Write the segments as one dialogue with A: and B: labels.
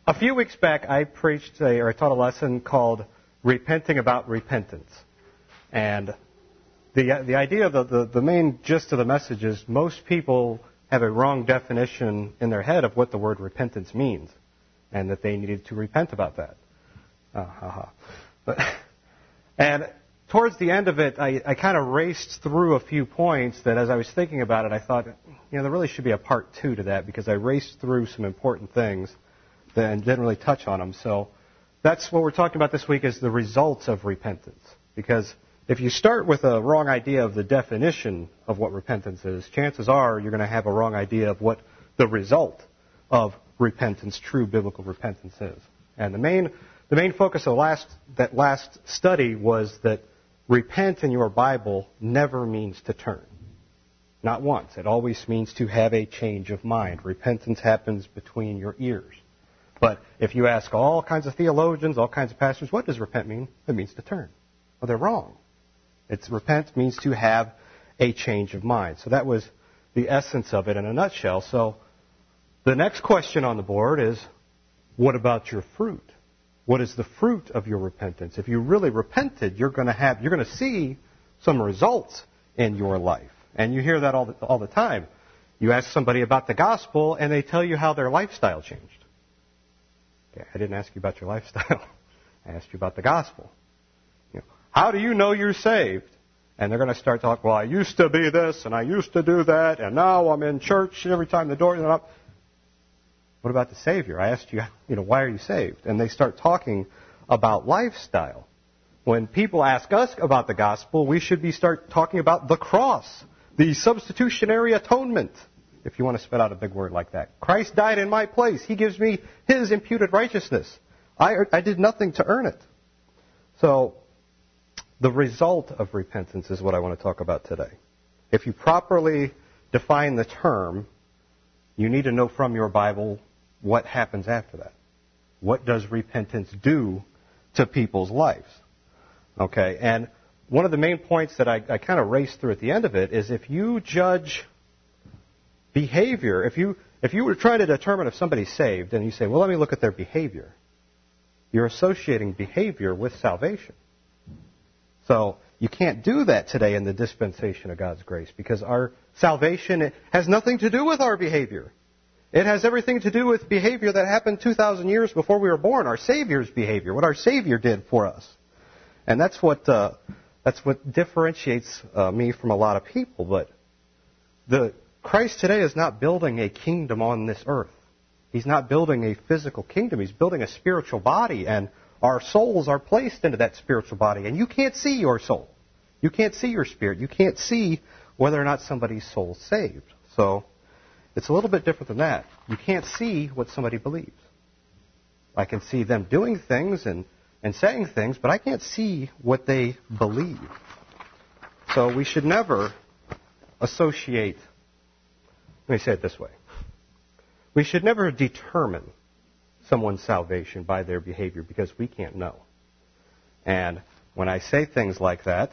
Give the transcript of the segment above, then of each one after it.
A: A few weeks back, I taught a lesson called Repenting About Repentance. And the idea, the main gist of the message is most people have a wrong definition in their head of what the word repentance means, and that they needed to repent about that. And towards the end of it, I kind of raced through a few points that as I was thinking about it, I thought, there really should be a part 2 to that, because I raced through some important things and didn't really touch on them. So that's what we're talking about this week, is the results of repentance. Because if you start with a wrong idea of the definition of what repentance is, chances are you're going to have a wrong idea of what the result of repentance, true biblical repentance, is. And the main focus of that last study was that repent in your Bible never means to turn. Not once. It always means to have a change of mind. Repentance happens between your ears. But if you ask all kinds of theologians, all kinds of pastors, what does repent mean? It means to turn. Well, they're wrong. Repent means to have a change of mind. So that was the essence of it in a nutshell. So the next question on the board is, what about your fruit? What is the fruit of your repentance? If you really repented, you're going to see some results in your life. And you hear that all the time. You ask somebody about the gospel, and they tell you how their lifestyle changed. Okay, I didn't ask you about your lifestyle. I asked you about the gospel. How do you know you're saved? And they're going to start talking, well, I used to be this, and I used to do that, and now I'm in church every time the door is up. What about the Savior? I asked you, why are you saved? And they start talking about lifestyle. When people ask us about the gospel, we should start talking about the cross, the substitutionary atonement, if you want to spit out a big word like that. Christ died in my place. He gives me His imputed righteousness. I did nothing to earn it. So the result of repentance is what I want to talk about today. If you properly define the term, you need to know from your Bible what happens after that. What does repentance do to people's lives? Okay, and one of the main points that I kind of raced through at the end of it is if you judge behavior, if you were trying to determine if somebody's saved and you say, well, let me look at their behavior, you're associating behavior with salvation. So you can't do that today in the dispensation of God's grace, because our salvation has nothing to do with our behavior. It has everything to do with behavior that happened 2,000 years before we were born, our Savior's behavior, what our Savior did for us. And that's what differentiates me from a lot of people. But Christ today is not building a kingdom on this earth. He's not building a physical kingdom. He's building a spiritual body, and our souls are placed into that spiritual body. And you can't see your soul. You can't see your spirit. You can't see whether or not somebody's soul's saved. So it's a little bit different than that. You can't see what somebody believes. I can see them doing things and saying things, but I can't see what they believe. So we should never associate, let me say it this way. We should never determine someone's salvation by their behavior, because we can't know. And when I say things like that,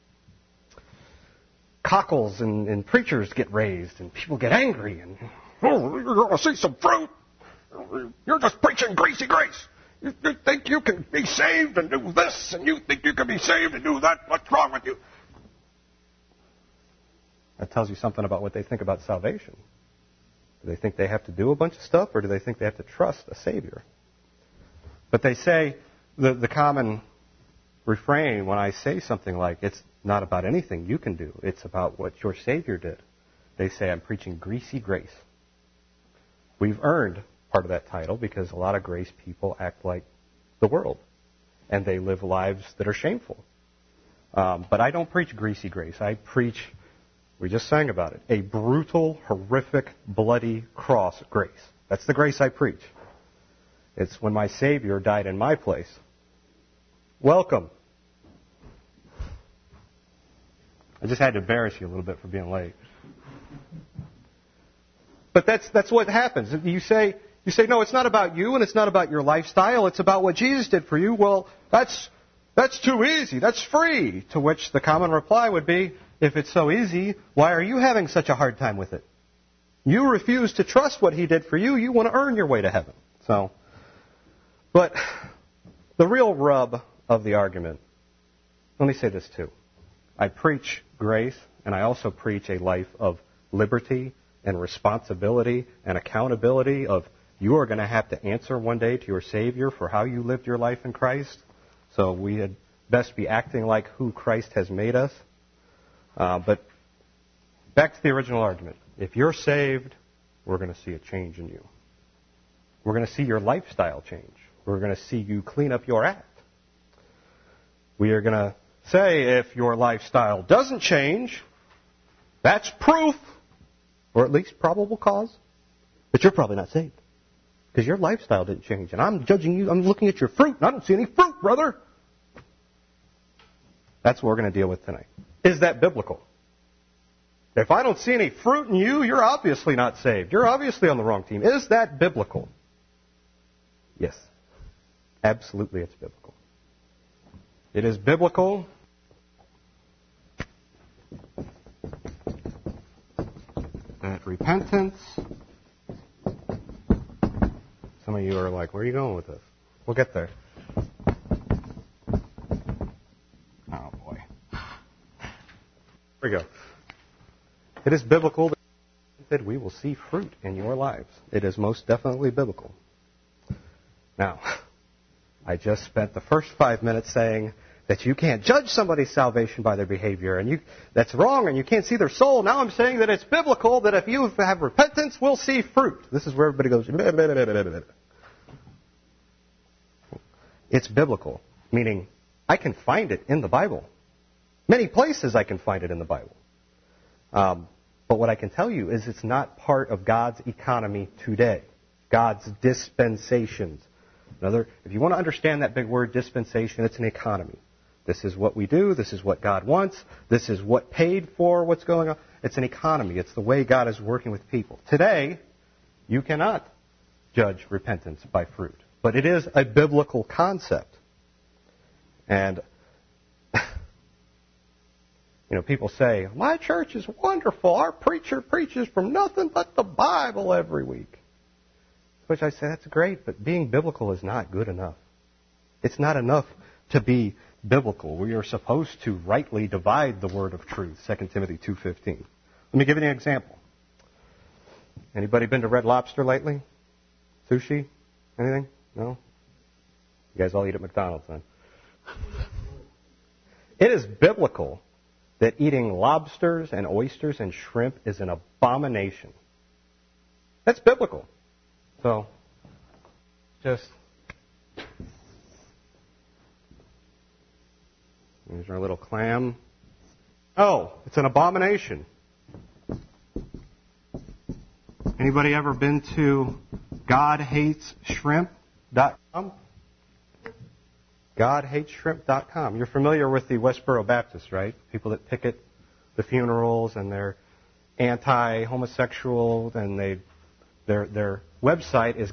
A: cockles and preachers get raised, and people get angry, and, oh, you're going to see some fruit. You're just preaching greasy grace. You think you can be saved and do this, and you think you can be saved and do that. What's wrong with you? That tells you something about what they think about salvation. Do they think they have to do a bunch of stuff, or do they think they have to trust a Savior? But they say, the common refrain when I say something like, it's not about anything you can do, it's about what your Savior did. They say, I'm preaching greasy grace. We've earned part of that title because a lot of grace people act like the world, and they live lives that are shameful. But I don't preach greasy grace. I preach, we just sang about it, a brutal, horrific, bloody cross grace. That's the grace I preach. It's when my Savior died in my place. Welcome. I just had to embarrass you a little bit for being late. But that's what happens. You say, no, it's not about you and it's not about your lifestyle. It's about what Jesus did for you. Well, that's too easy. That's free. To which the common reply would be, if it's so easy, why are you having such a hard time with it? You refuse to trust what He did for you. You want to earn your way to heaven. So But the real rub of the argument, let me say this too. I preach grace, and I also preach a life of liberty and responsibility and accountability of you are going to have to answer one day to your Savior for how you lived your life in Christ. So we had best be acting like who Christ has made us. But back to the original argument. If you're saved, we're going to see a change in you. We're going to see your lifestyle change. We're going to see you clean up your act. We are going to say if your lifestyle doesn't change, that's proof, or at least probable cause, that you're probably not saved. Because your lifestyle didn't change. And I'm judging you, I'm looking at your fruit, and I don't see any fruit, brother. That's what we're going to deal with tonight. Is that biblical? If I don't see any fruit in you, you're obviously not saved. You're obviously on the wrong team. Is that biblical? Yes. Absolutely, it's biblical. It is biblical. That repentance. Some of you are like, where are you going with this? We'll get there. Oh, boy. Here we go. It is biblical that we will see fruit in your lives. It is most definitely biblical. Now, I just spent the first 5 minutes saying that you can't judge somebody's salvation by their behavior, and that's wrong, and you can't see their soul. Now I'm saying that it's biblical that if you have repentance, we'll see fruit. This is where everybody goes, blah, blah, blah, blah, blah. It's biblical, meaning I can find it in the Bible. Many places I can find it in the Bible. But what I can tell you is it's not part of God's economy today, God's dispensations. If you want to understand that big word, dispensation, it's an economy. This is what we do. This is what God wants. This is what paid for what's going on. It's an economy. It's the way God is working with people. Today, you cannot judge repentance by fruit. But it is a biblical concept. And, people say, my church is wonderful. Our preacher preaches from nothing but the Bible every week. Which I say, that's great, but being biblical is not good enough. It's not enough to be biblical. We are supposed to rightly divide the word of truth, 2 Timothy 2:15. Let me give you an example. Anybody been to Red Lobster lately? Sushi? Anything? No? You guys all eat at McDonald's then. It is biblical that eating lobsters and oysters and shrimp is an abomination. That's biblical. So, there's our little clam. Oh, it's an abomination. Anybody ever been to GodHatesShrimp.com? GodHatesShrimp.com. You're familiar with the Westboro Baptists, right? People that picket the funerals and they're anti-homosexual and their website is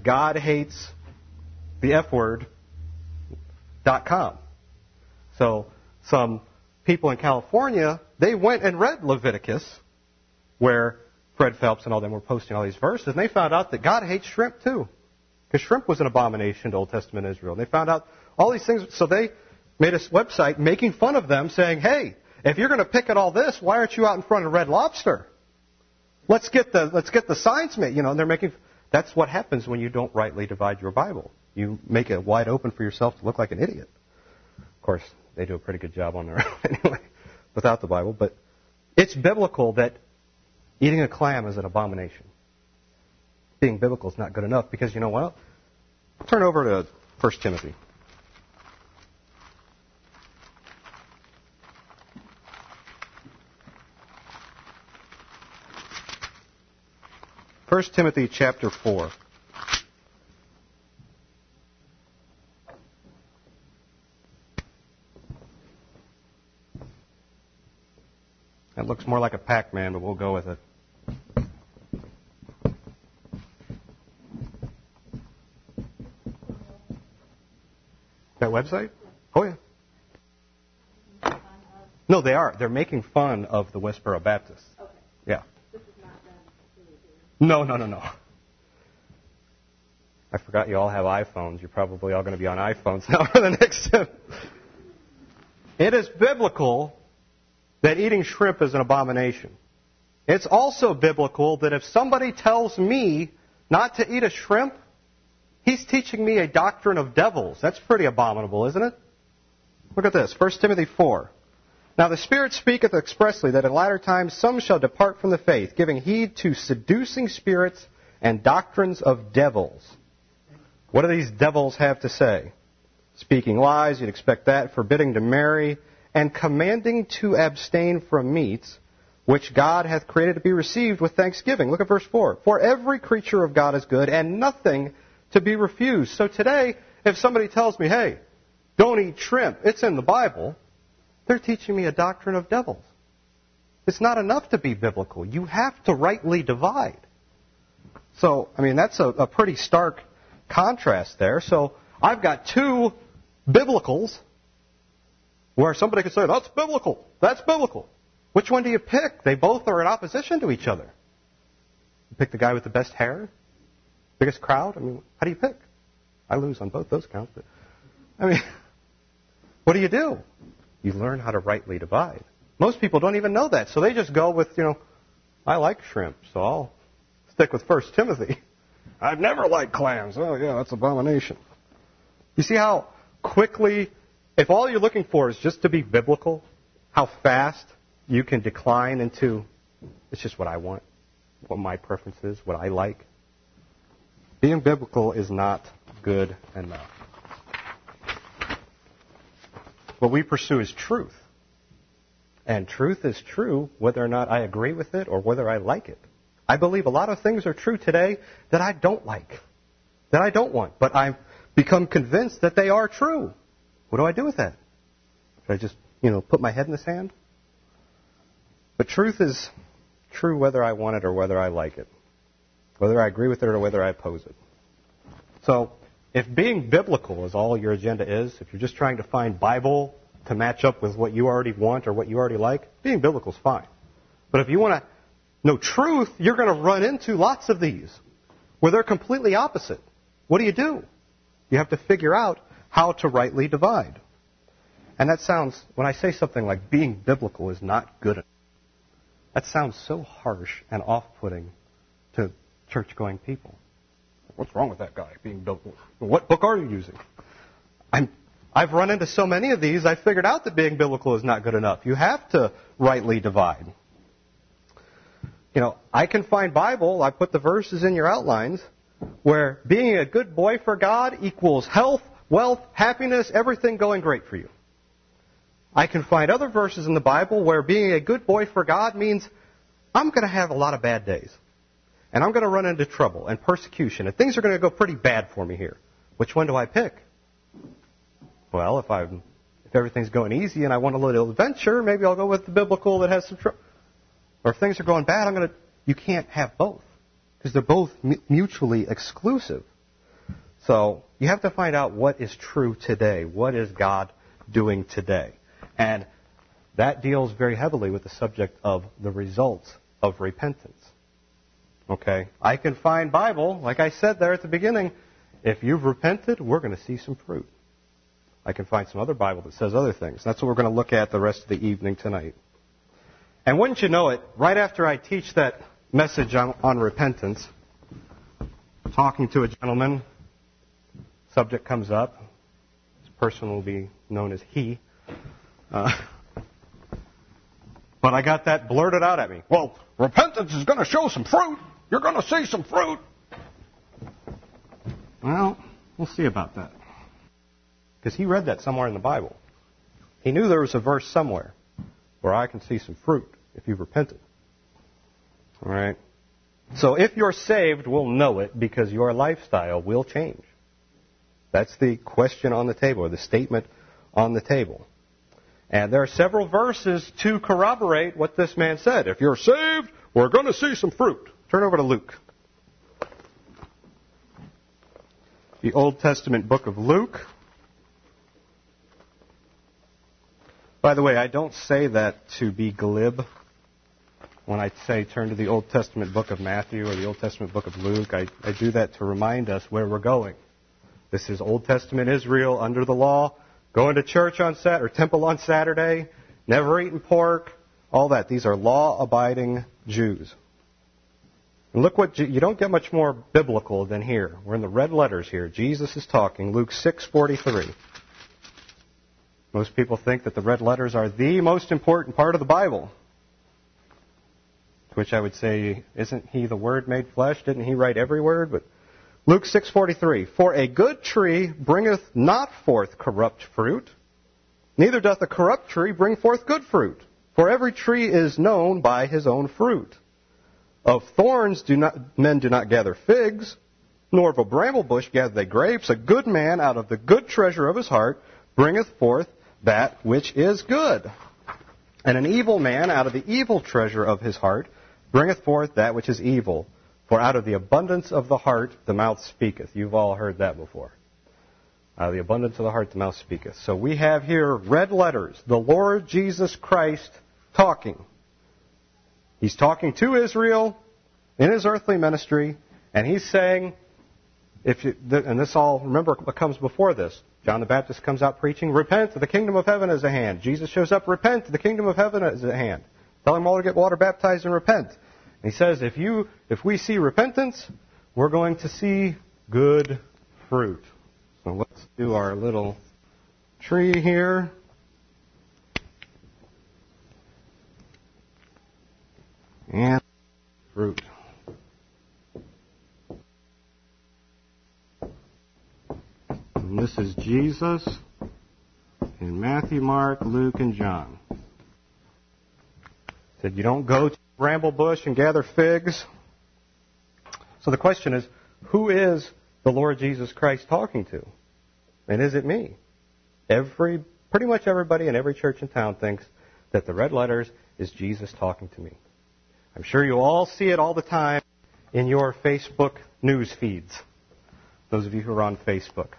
A: GodHatesTheFword.com. So some people in California, they went and read Leviticus, where Fred Phelps and all them were posting all these verses, and they found out that God hates shrimp too. Because shrimp was an abomination to Old Testament Israel. And they found out all these things, so they made a website making fun of them, saying, hey, if you're going to pick at all this, why aren't you out in front of Red Lobster? Let's get the signs made. And they're making. That's what happens when you don't rightly divide your Bible. You make it wide open for yourself to look like an idiot. Of course, they do a pretty good job on their own anyway, without the Bible. But it's biblical that eating a clam is an abomination. Being biblical is not good enough because you know what? Turn over to 1 Timothy. First Timothy chapter 4. That looks more like a Pac-Man, but we'll go with it. That website? Oh, yeah. No, they are. They're making fun of the Westboro Baptists. Okay. Yeah. This is not them. No. I forgot you all have iPhones. You're probably all going to be on iPhones now for the next. It is biblical that eating shrimp is an abomination. It's also biblical that if somebody tells me not to eat a shrimp, he's teaching me a doctrine of devils. That's pretty abominable, isn't it? Look at this, 1 Timothy 4. Now the Spirit speaketh expressly that in latter times some shall depart from the faith, giving heed to seducing spirits and doctrines of devils. What do these devils have to say? Speaking lies, you'd expect that, forbidding to marry, and commanding to abstain from meats, which God hath created to be received with thanksgiving. Look at verse 4. For every creature of God is good, and nothing to be refused. So today, if somebody tells me, hey, don't eat shrimp, it's in the Bible, they're teaching me a doctrine of devils. It's not enough to be biblical. You have to rightly divide. So, that's a pretty stark contrast there. So, I've got two biblicals where somebody could say, that's biblical, that's biblical. Which one do you pick? They both are in opposition to each other. You pick the guy with the best hair? Biggest crowd? How do you pick? I lose on both those counts, but what do? You learn how to rightly divide. Most people don't even know that, so they just go with, I like shrimp, so I'll stick with 1 Timothy. I've never liked clams. Oh, yeah, that's abomination. You see how quickly, if all you're looking for is just to be biblical, how fast you can decline into, it's just what I want, what my preference is, what I like. Being biblical is not good enough. What we pursue is truth. And truth is true whether or not I agree with it or whether I like it. I believe a lot of things are true today that I don't like, that I don't want, but I've become convinced that they are true. What do I do with that? Should I just, put my head in the sand? But truth is true whether I want it or whether I like it, whether I agree with it or whether I oppose it. So, if being biblical is all your agenda is, if you're just trying to find Bible to match up with what you already want or what you already like, being biblical is fine. But if you want to know truth, you're going to run into lots of these where they're completely opposite. What do? You have to figure out how to rightly divide. And that sounds, when I say something like being biblical is not good enough, that sounds so harsh and off-putting to church-going people. What's wrong with that guy being biblical? What book are you using? I've run into so many of these, I figured out that being biblical is not good enough. You have to rightly divide. I can find Bible, I put the verses in your outlines, where being a good boy for God equals health, wealth, happiness, everything going great for you. I can find other verses in the Bible where being a good boy for God means I'm going to have a lot of bad days. And I'm going to run into trouble and persecution, and things are going to go pretty bad for me here. Which one do I pick? Well, if everything's going easy and I want a little adventure, maybe I'll go with the biblical that has some trouble. Or if things are going bad, you can't have both, because they're both mutually exclusive. So you have to find out what is true today. What is God doing today? And that deals very heavily with the subject of the results of repentance. Okay? I can find Bible, like I said there at the beginning, if you've repented, we're going to see some fruit. I can find some other Bible that says other things. That's what we're going to look at the rest of the evening tonight. And wouldn't you know it, right after I teach that message on repentance, talking to a gentleman, subject comes up. This person will be known as he. But I got that blurted out at me. Well, repentance is going to show some fruit. You're going to see some fruit. Well, we'll see about that. Because he read that somewhere in the Bible. He knew there was a verse somewhere where I can see some fruit if you've repented. All right? So if you're saved, we'll know it because your lifestyle will change. That's the question on the table, or the statement on the table. And there are several verses to corroborate what this man said. If you're saved, we're going to see some fruit. Turn over to Luke. The Old Testament book of Luke. By the way, I don't say that to be glib. when I say turn to the Old Testament book of Matthew or the Old Testament book of Luke, I do that to remind us where we're going. This is Old Testament Israel under the law, going to church on Saturday, or temple on Saturday, never eating pork, all that. These are law-abiding Jews. And look what, you don't get much more biblical than here. We're in the red letters here. Jesus is talking, Luke 6:43. Most people think that the red letters are the most important part of the Bible. To which I would say, isn't he the Word made flesh? Didn't he write every word? But Luke 6:43, for a good tree bringeth not forth corrupt fruit, neither doth a corrupt tree bring forth good fruit. For every tree is known by his own fruit. Of thorns men do not gather figs, nor of a bramble bush gather they grapes. A good man out of the good treasure of his heart bringeth forth that which is good. And an evil man out of the evil treasure of his heart bringeth forth that which is evil. For out of the abundance of the heart the mouth speaketh. You've all heard that before. Out of the abundance of the heart the mouth speaketh. So we have here red letters, the Lord Jesus Christ talking. He's talking to Israel in his earthly ministry, and he's saying, and this all, remember what comes before this. John the Baptist comes out preaching, repent, the kingdom of heaven is at hand. Jesus shows up, repent, the kingdom of heaven is at hand. Tell them all to get water baptized and repent. And he says, if we see repentance, we're going to see good fruit. So let's do our little tree here. And fruit. And this is Jesus in Matthew, Mark, Luke, and John. Said you don't go to the bramble bush and gather figs. So the question is, who is the Lord Jesus Christ talking to? And is it me? Pretty much everybody in every church in town thinks that the red letters is Jesus talking to me. I'm sure you all see it all the time in your Facebook news feeds. Those of you who are on Facebook.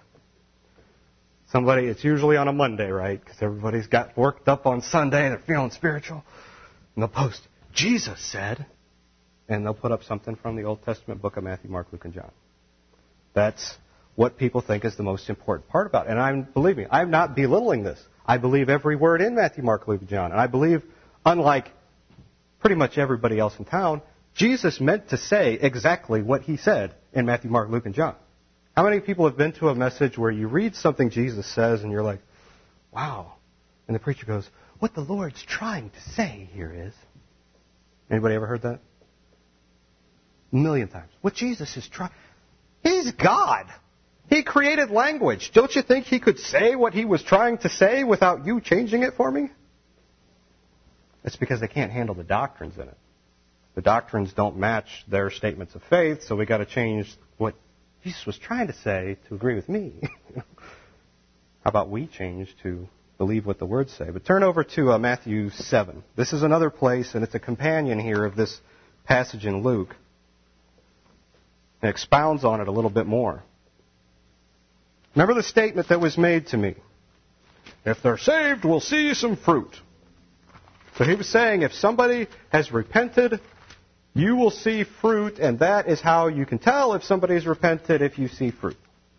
A: It's usually on a Monday, right? Because everybody's got worked up on Sunday, they're feeling spiritual. And they'll post, Jesus said, and they'll put up something from the Old Testament book of Matthew, Mark, Luke, and John. That's what people think is the most important part about it. And believe me, I'm not belittling this. I believe every word in Matthew, Mark, Luke, and John. And I believe, unlike pretty much everybody else in town, Jesus meant to say exactly what he said in Matthew, Mark, Luke, and John. How many people have been to a message where you read something Jesus says and you're like, wow. And the preacher goes, what the Lord's trying to say here is. Anybody ever heard that? A million times. What Jesus is trying... He's God. He created language. Don't you think he could say what he was trying to say without you changing it for me? It's because they can't handle the doctrines in it. The doctrines don't match their statements of faith, so we got to change what Jesus was trying to say to agree with me. How about we change to believe what the words say? But turn over to Matthew 7. This is another place, and it's a companion here of this passage in Luke. It expounds on it a little bit more. Remember the statement that was made to me. If they're saved, we'll see some fruit. So he was saying if somebody has repented, you will see fruit, and that is how you can tell if somebody's repented, if you see fruit.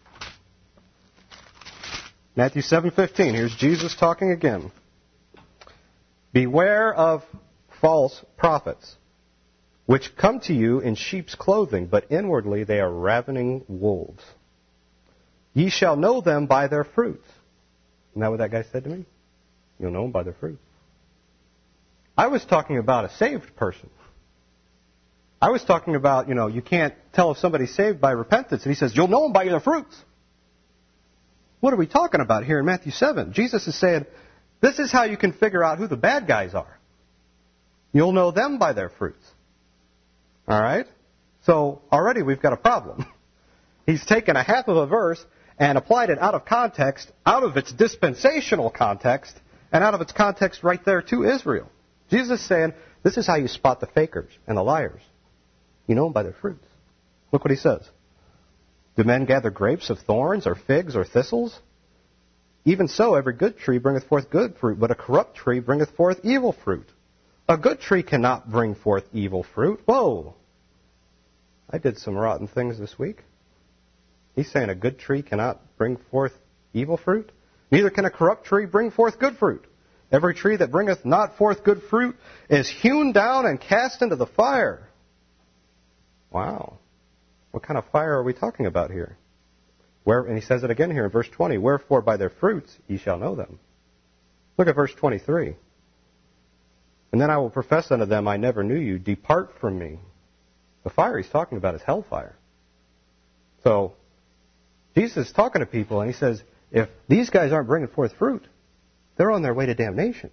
A: Matthew 7:15, here's Jesus talking again. Beware of false prophets, which come to you in sheep's clothing, but inwardly they are ravening wolves. Ye shall know them by their fruits. Isn't that what that guy said to me? You'll know them by their fruits. I was talking about a saved person. I was talking about, you can't tell if somebody's saved by repentance. And he says, you'll know them by their fruits. What are we talking about here in Matthew 7? Jesus is saying, this is how you can figure out who the bad guys are. You'll know them by their fruits. All right? So already we've got a problem. He's taken a half of a verse and applied it out of context, out of its dispensational context, and out of its context right there to Israel. Jesus is saying, this is how you spot the fakers and the liars. You know them by their fruits. Look what he says. Do men gather grapes of thorns or figs or thistles? Even so, every good tree bringeth forth good fruit, but a corrupt tree bringeth forth evil fruit. A good tree cannot bring forth evil fruit. Whoa! I did some rotten things this week. He's saying a good tree cannot bring forth evil fruit. Neither can a corrupt tree bring forth good fruit. Every tree that bringeth not forth good fruit is hewn down and cast into the fire. Wow. What kind of fire are we talking about here? And he says it again here in verse 20. Wherefore by their fruits ye shall know them. Look at verse 23. And then I will profess unto them, I never knew you. Depart from me. The fire he's talking about is hellfire. So Jesus is talking to people, and he says, if these guys aren't bringing forth fruit, they're on their way to damnation.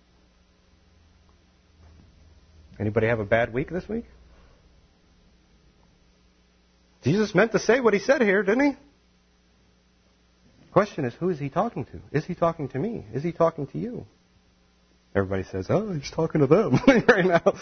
A: Anybody have a bad week this week? Jesus meant to say what he said here, didn't he? The question is, who is he talking to? Is he talking to me? Is he talking to you? Everybody says, oh, he's talking to them right now.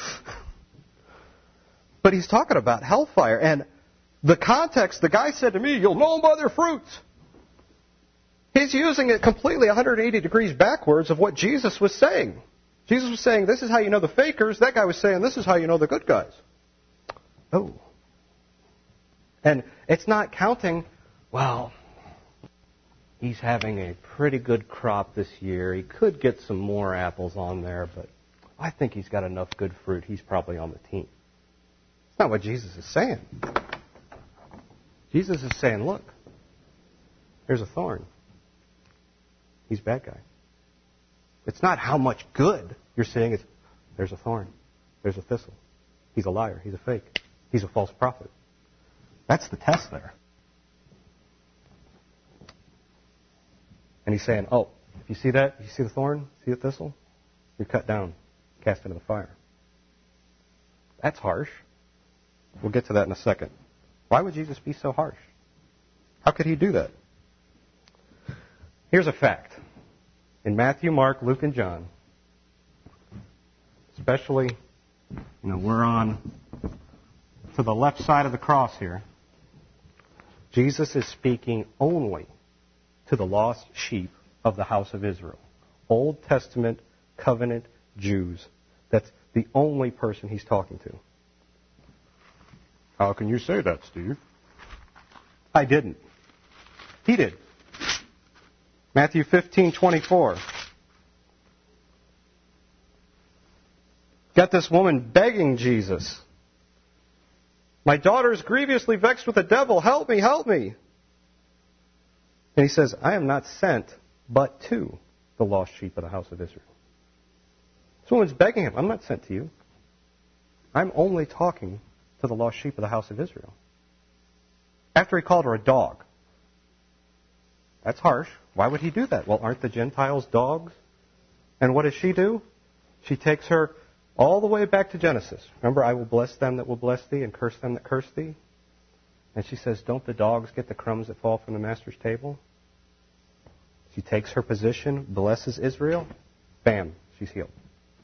A: But he's talking about hellfire. And the context, the guy said to me, you'll know them by their fruits. He's using it completely 180 degrees backwards of what Jesus was saying. Jesus was saying, this is how you know the fakers. That guy was saying, this is how you know the good guys. Oh. And it's not counting, well, he's having a pretty good crop this year. He could get some more apples on there, but I think he's got enough good fruit. He's probably on the team. That's not what Jesus is saying. Jesus is saying, look, there's a thorn. He's a bad guy. It's not how much good you're seeing. It's there's a thorn. There's a thistle. He's a liar. He's a fake. He's a false prophet. That's the test there. And he's saying, oh, if you see that, you see the thorn, see the thistle, you're cut down, cast into the fire. That's harsh. We'll get to that in a second. Why would Jesus be so harsh? How could he do that? Here's a fact. In Matthew, Mark, Luke, and John, especially, we're on to the left side of the cross here. Jesus is speaking only to the lost sheep of the house of Israel. Old Testament covenant Jews. That's the only person he's talking to. How can you say that, Steve? I didn't. He did. Matthew 15:24. Got this woman begging Jesus. My daughter is grievously vexed with the devil. Help me, help me. And he says, I am not sent but to the lost sheep of the house of Israel. This woman's begging him. I'm not sent to you. I'm only talking to the lost sheep of the house of Israel. After he called her a dog. That's harsh. Why would he do that? Well, aren't the Gentiles dogs? And what does she do? She takes her all the way back to Genesis. Remember, I will bless them that will bless thee and curse them that curse thee. And she says, don't the dogs get the crumbs that fall from the master's table? She takes her position, blesses Israel. Bam, she's healed.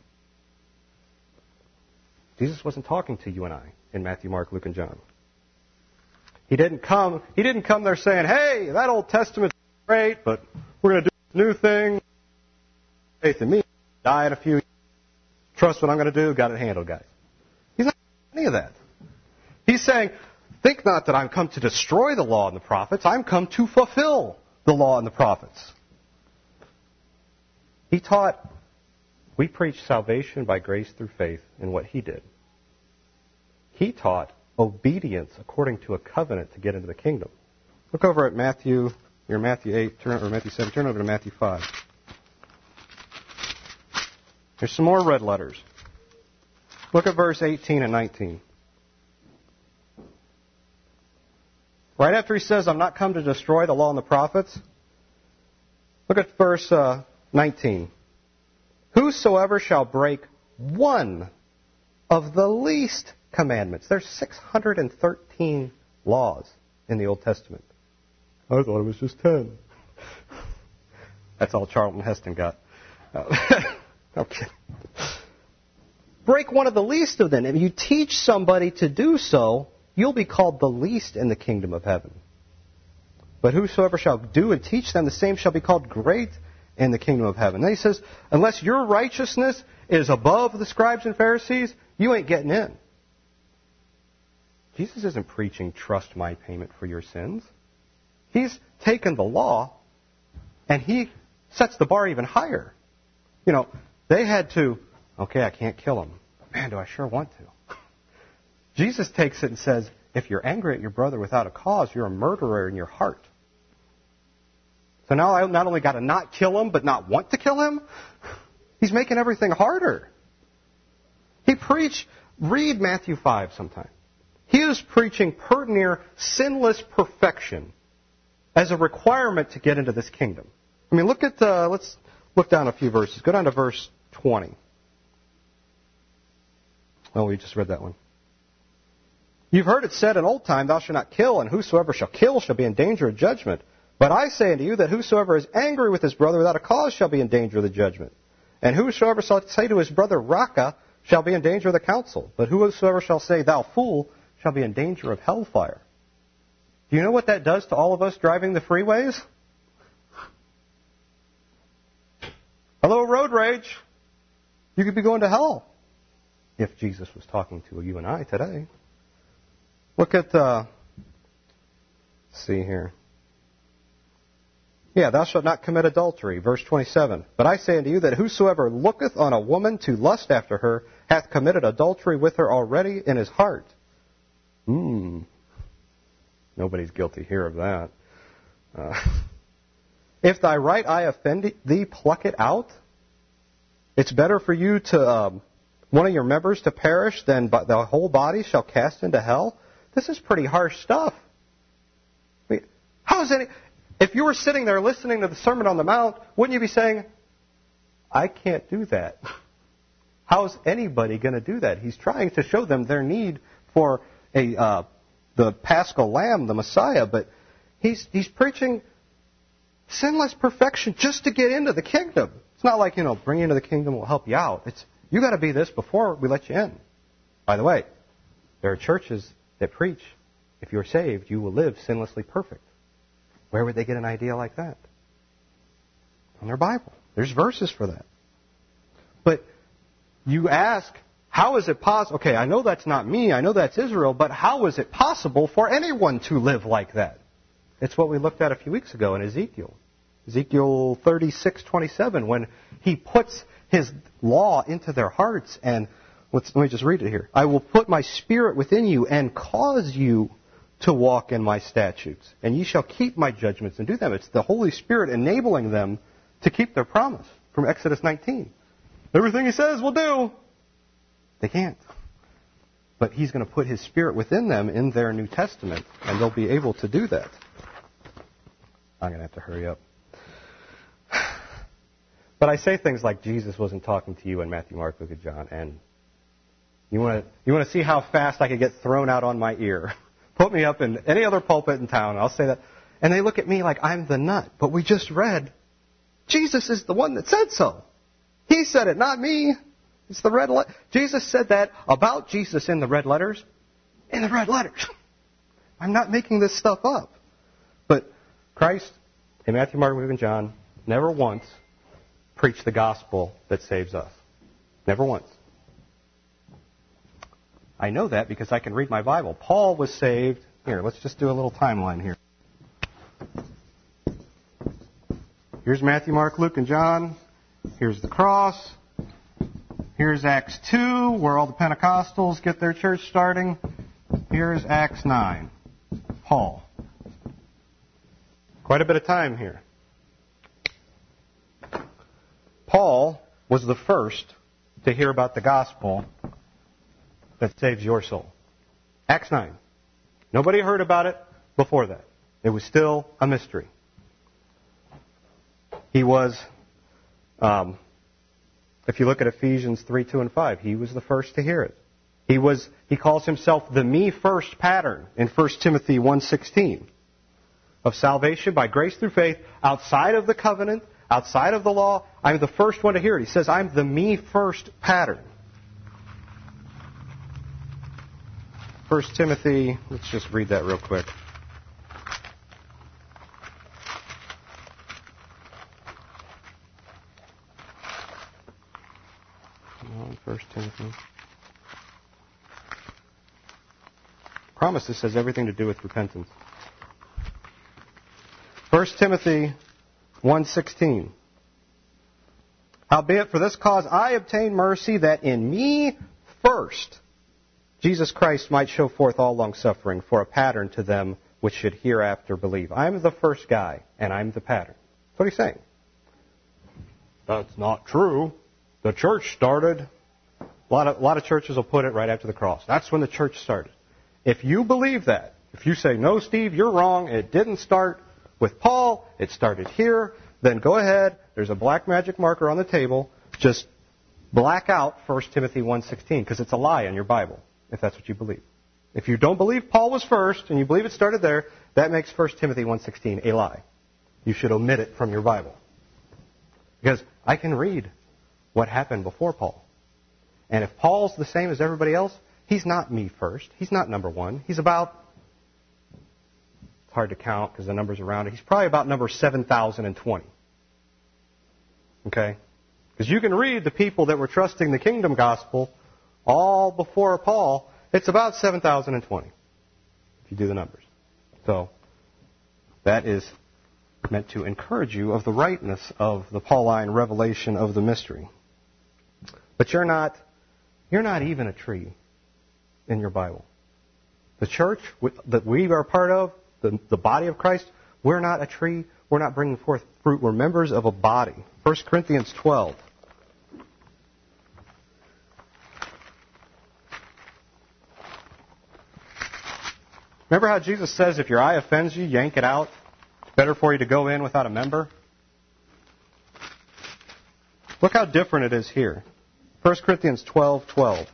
A: Jesus wasn't talking to you and I in Matthew, Mark, Luke, and John. He didn't come there saying, hey, that Old Testament's great, but we're going to do this new thing. Faith in me. Die in a few years. Trust what I'm going to do. Got it handled, guys. He's not doing any of that. He's saying, think not that I'm come to destroy the law and the prophets. I'm come to fulfill the law and the prophets. He taught, we preach salvation by grace through faith in what he did. He taught obedience according to a covenant to get into the kingdom. Look over at Matthew, you're Matthew 8, or Matthew 7, turn over to Matthew 5. There's some more red letters. Look at verse 18 and 19. Right after he says, I'm not come to destroy the law and the prophets, look at verse 19. Whosoever shall break one of the least commandments. There's 613 laws in the Old Testament. I thought it was just 10. That's all Charlton Heston got. Okay. Break one of the least of them. If you teach somebody to do so, you'll be called the least in the kingdom of heaven. But whosoever shall do and teach them, the same shall be called great in the kingdom of heaven. Then he says, unless your righteousness is above the scribes and Pharisees, you ain't getting in. Jesus isn't preaching, trust my payment for your sins. He's taken the law and he sets the bar even higher. You know, they had to, okay, I can't kill him. But man, do I sure want to. Jesus takes it and says, if you're angry at your brother without a cause, you're a murderer in your heart. So now I not only got to not kill him, but not want to kill him. He's making everything harder. He preached, read Matthew 5 sometime. He is preaching near sinless perfection as a requirement to get into this kingdom. I mean, let's look down a few verses. Go down to verse 20. Oh, we just read that one. You've heard it said in old time, thou shalt not kill, and whosoever shall kill shall be in danger of judgment. But I say unto you that whosoever is angry with his brother without a cause shall be in danger of the judgment. And whosoever shall say to his brother, Raca, shall be in danger of the council. But whosoever shall say, thou fool, shall be in danger of hellfire. Do you know what that does to all of us driving the freeways? Hello, road rage. You could be going to hell if Jesus was talking to you and I today. Look at, let's see here. Yeah, thou shalt not commit adultery, verse 27. But I say unto you that whosoever looketh on a woman to lust after her hath committed adultery with her already in his heart. Nobody's guilty here of that. If thy right eye offend thee, pluck it out. It's better for you to one of your members to perish than the whole body shall cast into hell. This is pretty harsh stuff. I mean, if you were sitting there listening to the Sermon on the Mount, wouldn't you be saying, I can't do that? How's anybody going to do that? He's trying to show them their need for the Paschal Lamb, the Messiah, but he's preaching sinless perfection just to get into the kingdom. It's not like, bring you into the kingdom will help you out. It's, you got to be this before we let you in. By the way, there are churches that preach, if you're saved, you will live sinlessly perfect. Where would they get an idea like that? In their Bible. There's verses for that. But you ask, how is it possible? Okay, I know that's not me, I know that's Israel, but how is it possible for anyone to live like that? It's what we looked at a few weeks ago in Ezekiel. Ezekiel 36:27, when he puts his law into their hearts, and let me just read it here. I will put my spirit within you and cause you to walk in my statutes, and ye shall keep my judgments and do them. It's the Holy Spirit enabling them to keep their promise from Exodus 19. Everything he says we'll do. They can't. But he's going to put his spirit within them in their New Testament, and they'll be able to do that. I'm going to have to hurry up. But I say things like Jesus wasn't talking to you in Matthew, Mark, Luke, and John, and you want to see how fast I could get thrown out on my ear. Put me up in any other pulpit in town, and I'll say that. And they look at me like I'm the nut. But we just read, Jesus is the one that said so. He said it, not me. It's the red letter. Jesus said that about Jesus in the red letters. In the red letters. I'm not making this stuff up. But Christ, in Matthew, Mark, Luke, and John, never once preached the gospel that saves us. Never once. I know that because I can read my Bible. Paul was saved. Here, let's just do a little timeline here. Here's Matthew, Mark, Luke, and John. Here's the cross. Here's Acts 2, where all the Pentecostals get their church starting. Here's Acts 9. Paul. Quite a bit of time here. Paul was the first to hear about the gospel that saves your soul. Acts 9. Nobody heard about it before that. It was still a mystery. He was, if you look at Ephesians 3, 2, and 5, he was the first to hear it. He calls himself the me first pattern in 1 Timothy 1:16 of salvation by grace through faith outside of the covenant, outside of the law. I'm the first one to hear it. He says, I'm the me first pattern. 1 Timothy, let's just read that real quick. 1 Timothy. Promise this has everything to do with repentance. 1 Timothy 1:16. Howbeit for this cause I obtained mercy, that in me first Jesus Christ might show forth all longsuffering for a pattern to them which should hereafter believe. I'm the first guy, and I'm the pattern. That's what he's saying. That's not true. The church started. A lot of churches will put it right after the cross. That's when the church started. If you believe that, if you say, no, Steve, you're wrong, it didn't start with Paul, it started here, then go ahead, there's a black magic marker on the table, just black out 1 Timothy 1:16, because it's a lie in your Bible, if that's what you believe. If you don't believe Paul was first, and you believe it started there, that makes 1 Timothy 1:16 a lie. You should omit it from your Bible. Because I can read what happened before Paul. And if Paul's the same as everybody else, he's not me first. He's not number one. He's about, it's hard to count because the number's around it. He's probably about number 7,020. Okay? Because you can read the people that were trusting the kingdom gospel all before Paul. It's about 7,020 if you do the numbers. So that is meant to encourage you of the rightness of the Pauline revelation of the mystery. But you're not even a tree in your Bible. The church that we are part of, the body of Christ, we're not a tree. We're not bringing forth fruit. We're members of a body. 1 Corinthians 12. Remember how Jesus says if your eye offends you, yank it out? It's better for you to go in without a member. Look how different it is here. 1 Corinthians 12:12.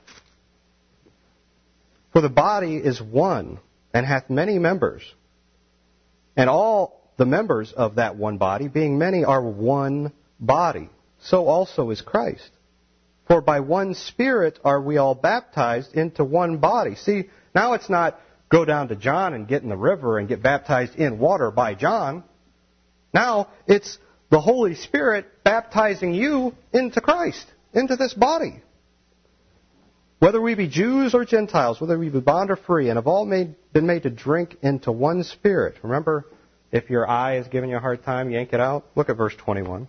A: For the body is one, and hath many members. And all the members of that one body, being many, are one body. So also is Christ. For by one Spirit are we all baptized into one body. See, now it's not go down to John and get in the river and get baptized in water by John. Now it's the Holy Spirit baptizing you into Christ, into this body. Whether we be Jews or Gentiles, whether we be bond or free, and have all been made to drink into one Spirit. Remember, if your eye is giving you a hard time, yank it out. Look at verse 21.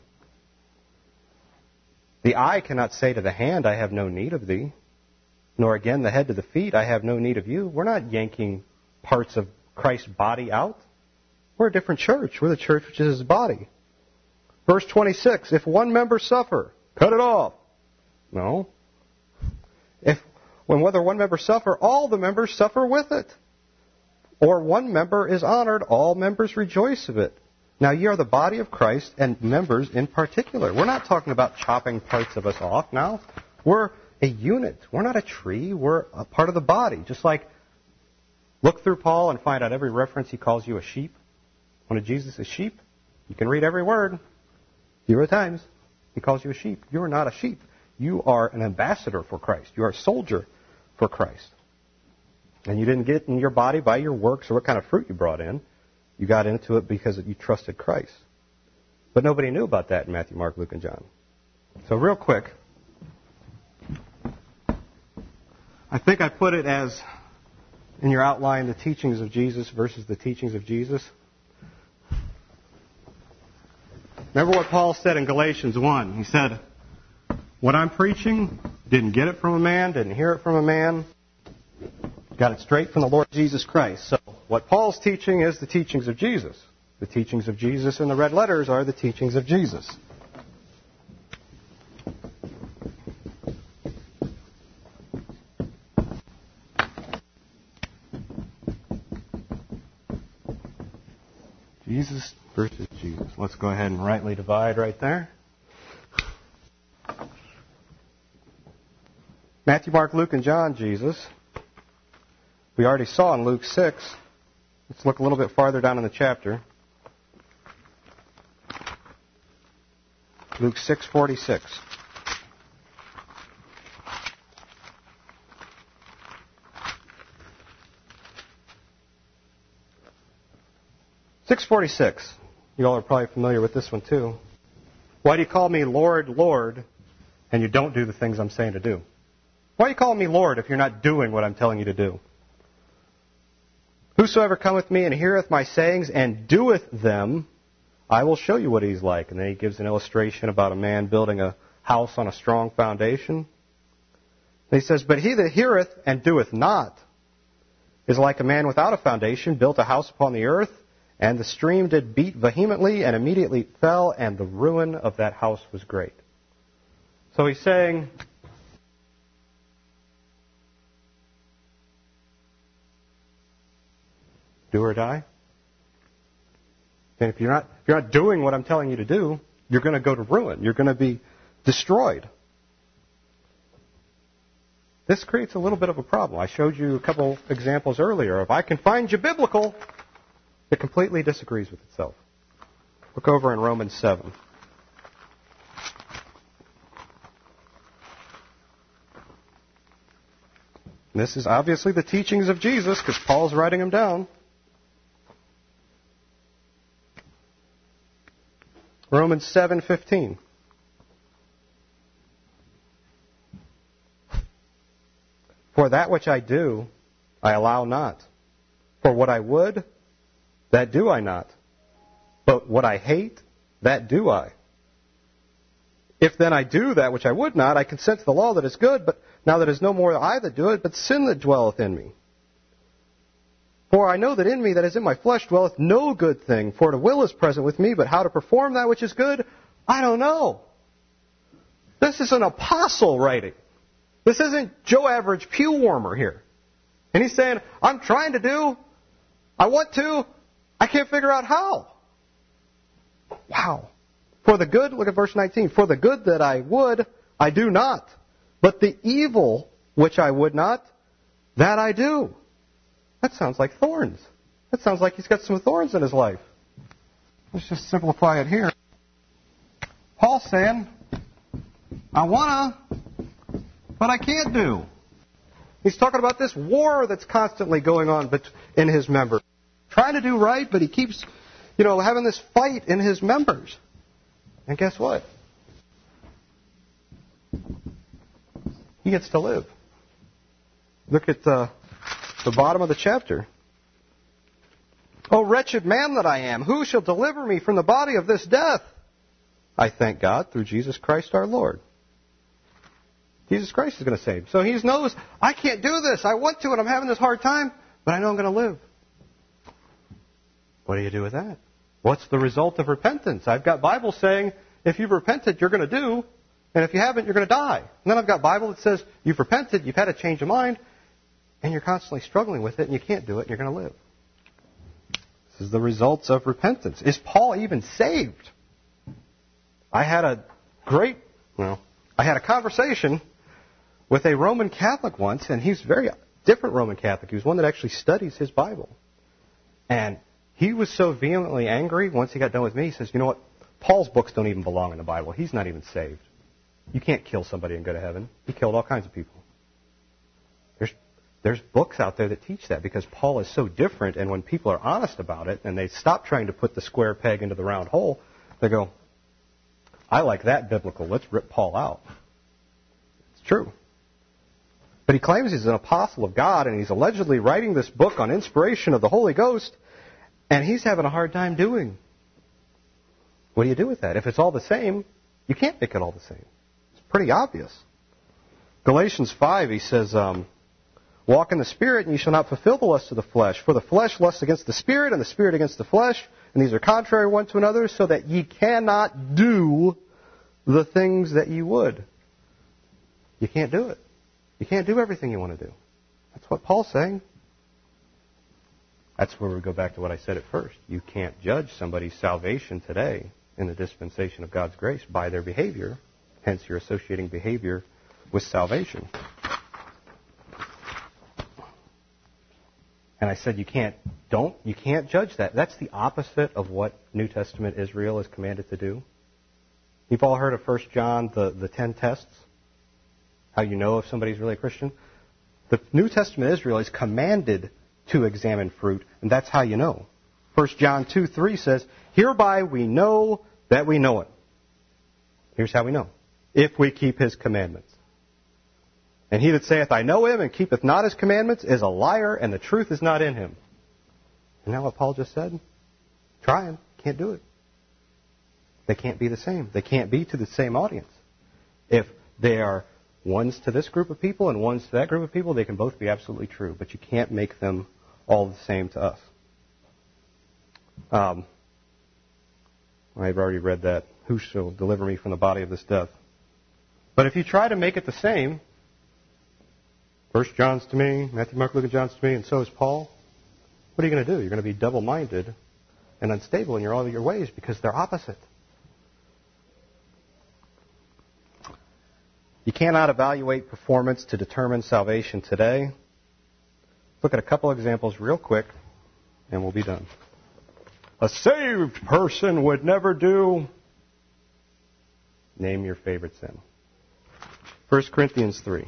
A: The eye cannot say to the hand, I have no need of thee, nor again the head to the feet, I have no need of you. We're not yanking parts of Christ's body out. We're a different church. We're the church which is his body. Verse 26, if one member suffer, cut it off. No. Whether one member suffer, all the members suffer with it. Or one member is honored, all members rejoice of it. Now ye are the body of Christ, and members in particular. We're not talking about chopping parts of us off now. We're a unit. We're not a tree. We're a part of the body. Just like, look through Paul and find out every reference he calls you a sheep. One of Jesus is sheep. You can read every word. 0 times he calls you a sheep. You are not a sheep. You are an ambassador for Christ. You are a soldier for Christ. And you didn't get in your body by your works or what kind of fruit you brought in. You got into it because you trusted Christ. But nobody knew about that in Matthew, Mark, Luke, and John. So real quick, I think I put it as, in your outline, the teachings of Jesus versus the teachings of Jesus. Remember what Paul said in Galatians 1. He said, what I'm preaching, didn't get it from a man, didn't hear it from a man. Got it straight from the Lord Jesus Christ. So what Paul's teaching is the teachings of Jesus. The teachings of Jesus in the red letters are the teachings of Jesus. Jesus versus Jesus. Let's go ahead and rightly divide right there. Matthew, Mark, Luke, and John, Jesus. We already saw in Luke 6. Let's look a little bit farther down in the chapter. Luke 6:46. You all are probably familiar with this one too. Why do you call me Lord, Lord, and you don't do the things I'm saying to do? Why are you calling me Lord if you're not doing what I'm telling you to do? Whosoever cometh me and heareth my sayings and doeth them, I will show you what he's like. And then he gives an illustration about a man building a house on a strong foundation. And he says, but he that heareth and doeth not is like a man without a foundation, built a house upon the earth, and the stream did beat vehemently, and immediately it fell, and the ruin of that house was great. So he's saying, do or die. And if you're not doing what I'm telling you to do, you're going to go to ruin. You're going to be destroyed. This creates a little bit of a problem. I showed you a couple examples earlier. If I can find you biblical, it completely disagrees with itself. Look over in Romans 7. And this is obviously the teachings of Jesus because Paul's writing them down. Romans 7:15. For that which I do, I allow not. For what I would, that do I not. But what I hate, that do I. If then I do that which I would not, I consent to the law that is good, but now that it is no more I that do it, but sin that dwelleth in me. For I know that in me, that is in my flesh, dwelleth no good thing. For the will is present with me, but how to perform that which is good, I don't know. This is an apostle writing. This isn't Joe Average pew warmer here. And he's saying, I'm trying to do, I want to, I can't figure out how. Wow. For the good, look at verse 19. For the good that I would, I do not. But the evil which I would not, that I do. That sounds like thorns. That sounds like he's got some thorns in his life. Let's just simplify it here. Paul's saying, I want to, but I can't do. He's talking about this war that's constantly going on in his members. Trying to do right, but he keeps, having this fight in his members. And guess what? He gets to live. Look at the bottom of the chapter. O wretched man that I am, who shall deliver me from the body of this death? I thank God through Jesus Christ our Lord. Jesus Christ is going to save. So he knows, I can't do this. I want to, and I'm having this hard time, but I know I'm going to live. What do you do with that? What's the result of repentance? I've got Bible saying, if you've repented, you're going to do, and if you haven't, you're going to die. And then I've got Bible that says, you've repented, you've had a change of mind, and you're constantly struggling with it, and you can't do it, and you're going to live. This is the results of repentance. Is Paul even saved? I had a conversation with a Roman Catholic once, and he's a very different Roman Catholic. He was one that actually studies his Bible. And he was so vehemently angry once he got done with me, he says, you know what? Paul's books don't even belong in the Bible. He's not even saved. You can't kill somebody and go to heaven. He killed all kinds of people. There's books out there that teach that because Paul is so different, and when people are honest about it and they stop trying to put the square peg into the round hole, they go, I like that biblical. Let's rip Paul out. It's true. But he claims he's an apostle of God, and he's allegedly writing this book on inspiration of the Holy Ghost, and he's having a hard time doing. What do you do with that? If it's all the same, you can't make it all the same. It's pretty obvious. Galatians 5, he says, walk in the Spirit, and you shall not fulfill the lust of the flesh. For the flesh lusts against the Spirit, and the Spirit against the flesh, and these are contrary one to another, so that ye cannot do the things that ye would. You can't do it. You can't do everything you want to do. That's what Paul's saying. That's where we go back to what I said at first. You can't judge somebody's salvation today in the dispensation of God's grace by their behavior. Hence, you're associating behavior with salvation. And I said you can't judge that. That's the opposite of what New Testament Israel is commanded to do. You've all heard of 1 John, the 10 tests, how you know if somebody's really a Christian. The New Testament Israel is commanded to examine fruit, and that's how you know. 1 John 2:3 says, hereby we know that we know it. Here's how we know. If we keep his commandments. And he that saith, I know him, and keepeth not his commandments, is a liar, and the truth is not in him. Isn't that what Paul just said? Try him. Can't do it. They can't be the same. They can't be to the same audience. If they are ones to this group of people and ones to that group of people, they can both be absolutely true. But you can't make them all the same to us. I've already read that. Who shall deliver me from the body of this death? But if you try to make it the same, 1 John's to me, Matthew, Mark, Luke, and John's to me, and so is Paul, what are you going to do? You're going to be double-minded and unstable in all of your ways because they're opposite. You cannot evaluate performance to determine salvation today. Look at a couple examples real quick, and we'll be done. A saved person would never do. Name your favorite sin. 1 Corinthians 3.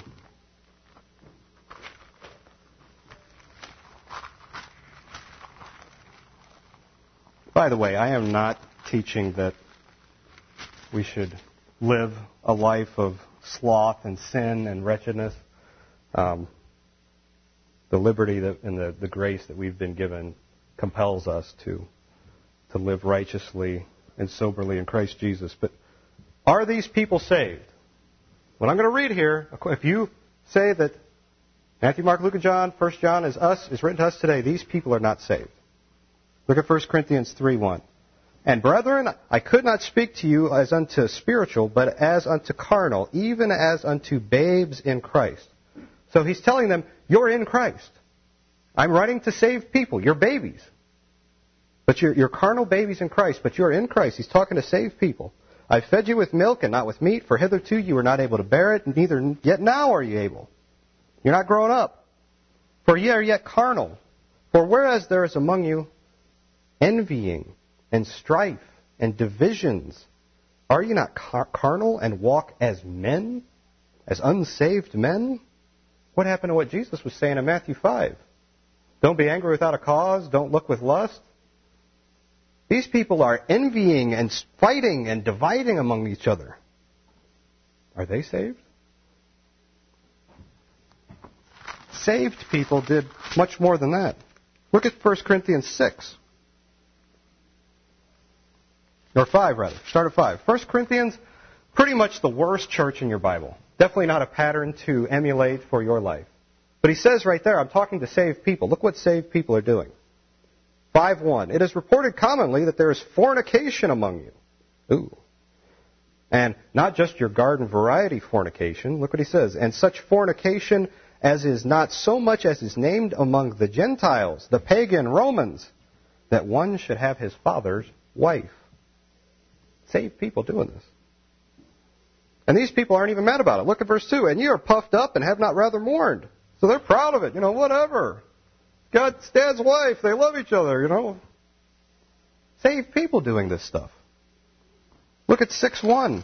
A: By the way, I am not teaching that we should live a life of sloth and sin and wretchedness. The liberty and the grace that we've been given compels us to live righteously and soberly in Christ Jesus. But are these people saved? What I'm going to read here, if you say that Matthew, Mark, Luke, and John, 1 John is written to us today, these people are not saved. Look at 1 Corinthians 3:1. And brethren, I could not speak to you as unto spiritual, but as unto carnal, even as unto babes in Christ. So he's telling them, you're in Christ. I'm writing to save people. You're babies. But you're carnal babies in Christ, but you're in Christ. He's talking to save people. I fed you with milk and not with meat, for hitherto you were not able to bear it, neither yet now are you able. You're not grown up. For ye are yet carnal. For whereas there is among you envying and strife and divisions, are you not carnal and walk as men, as unsaved men? What happened to what Jesus was saying in Matthew 5? Don't be angry without a cause. Don't look with lust. These people are envying and fighting and dividing among each other. Are they saved? Saved people did much more than that. Look at 1 Corinthians 6. Or 5, rather. Start at 5. 1 Corinthians, pretty much the worst church in your Bible. Definitely not a pattern to emulate for your life. But he says right there, I'm talking to saved people. Look what saved people are doing. 5:1. It is reported commonly that there is fornication among you. Ooh. And not just your garden variety fornication. Look what he says. And such fornication as is not so much as is named among the Gentiles, the pagan Romans, that one should have his father's wife. Saved people doing this. And these people aren't even mad about it. Look at verse 2. And ye are puffed up and have not rather mourned. So they're proud of it. Whatever. God's dad's wife. They love each other, Saved people doing this stuff. Look at 6:1.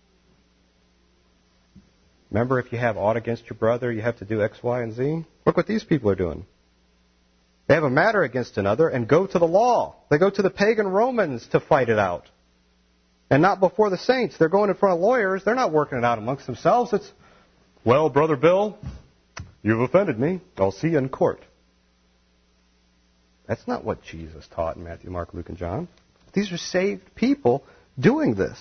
A: Remember, if you have aught against your brother, you have to do X, Y, and Z? Look what these people are doing. They have a matter against another and go to the law. They go to the pagan Romans to fight it out. And not before the saints. They're going in front of lawyers. They're not working it out amongst themselves. It's, well, Brother Bill, you've offended me. I'll see you in court. That's not what Jesus taught in Matthew, Mark, Luke, and John. These are saved people doing this.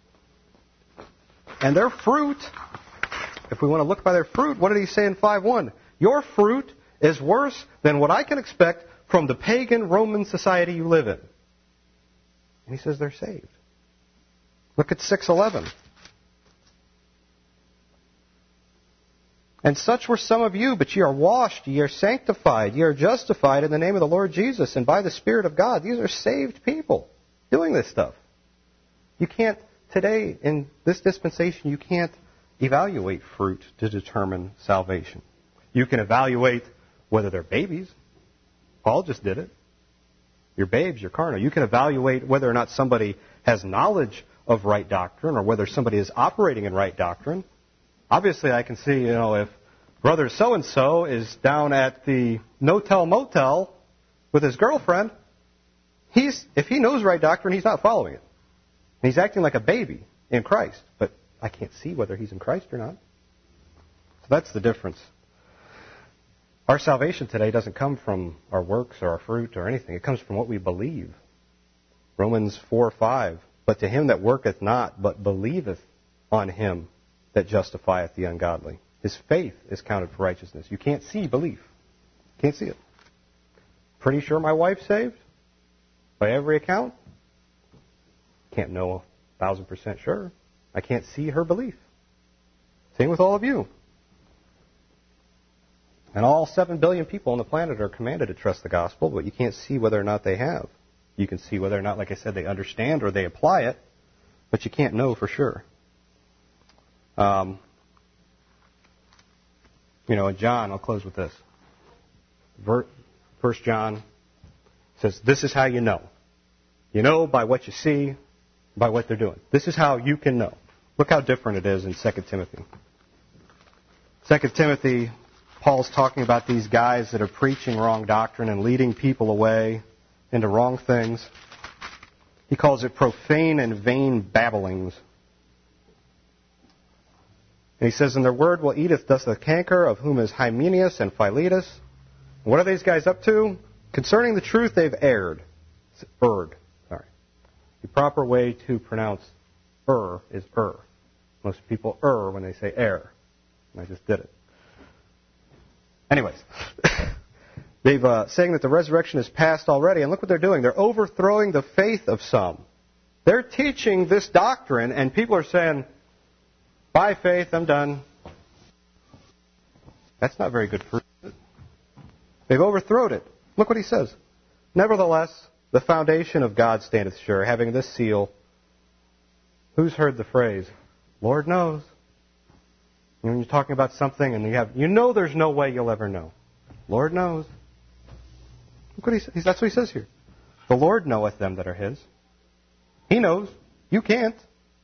A: And their fruit, if we want to look by their fruit, what did he say in 5:1? Your fruit is worse than what I can expect from the pagan Roman society you live in. And he says they're saved. Look at 6:11. And such were some of you, but ye are washed, ye are sanctified, ye are justified in the name of the Lord Jesus and by the Spirit of God. These are saved people doing this stuff. You can't, today, in this dispensation, you can't evaluate fruit to determine salvation. You can evaluate whether they're babies. Paul just did it. You're babes, you're carnal. You can evaluate whether or not somebody has knowledge of right doctrine or whether somebody is operating in right doctrine. Obviously, I can see, if brother so-and-so is down at the no-tell motel with his girlfriend, if he knows right doctrine, he's not following it. And he's acting like a baby in Christ. But I can't see whether he's in Christ or not. So that's the difference. Our salvation today doesn't come from our works or our fruit or anything. It comes from what we believe. Romans 4:5. But to him that worketh not, but believeth on him that justifieth the ungodly, his faith is counted for righteousness. You can't see belief. Can't see it. Pretty sure my wife's saved? By every account? Can't know 1,000% sure. I can't see her belief. Same with all of you. And all 7 billion people on the planet are commanded to trust the gospel, but you can't see whether or not they have. You can see whether or not, like I said, they understand or they apply it, but you can't know for sure. In John, I'll close with this. 1 John says, this is how you know. You know by what you see, by what they're doing. This is how you can know. Look how different it is in 2 Timothy. 2 Timothy, Paul's talking about these guys that are preaching wrong doctrine and leading people away into wrong things. He calls it profane and vain babblings. And he says, and their word will eateth thus the canker, of whom is Hymenaeus and Philetus. And what are these guys up to? Concerning the truth, they've erred. Erred. Sorry. The proper way to pronounce is Most people err when they say err. And I just did it. Anyways. They've saying that the resurrection is past already, and look what they're doing. They're overthrowing the faith of some. They're teaching this doctrine, and people are saying, by faith, I'm done. That's not very good fruit. They've overthrown it. Look what he says. Nevertheless, the foundation of God standeth sure, having this seal. Who's heard the phrase? Lord knows. When you're talking about something and you know there's no way you'll ever know. Lord knows. Look what he says. That's what he says here. The Lord knoweth them that are his. He knows. You can't.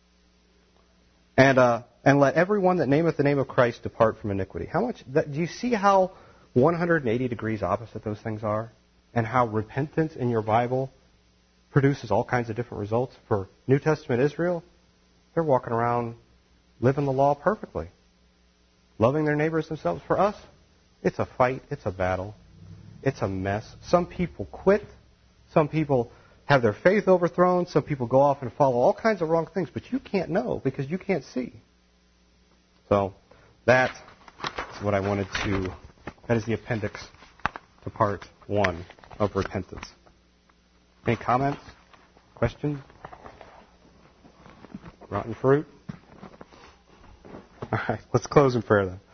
A: And let everyone that nameth the name of Christ depart from iniquity. Do you see how 180 degrees opposite those things are? And how repentance in your Bible produces all kinds of different results? For New Testament Israel, they're walking around living the law perfectly. Loving their neighbors themselves. For us, it's a fight. It's a battle. It's a mess. Some people quit. Some people have their faith overthrown. Some people go off and follow all kinds of wrong things. But you can't know because you can't see. So that is what I wanted to... That is the appendix to part 1 of repentance. Any comments? Questions? Rotten fruit? All right, let's close in prayer then.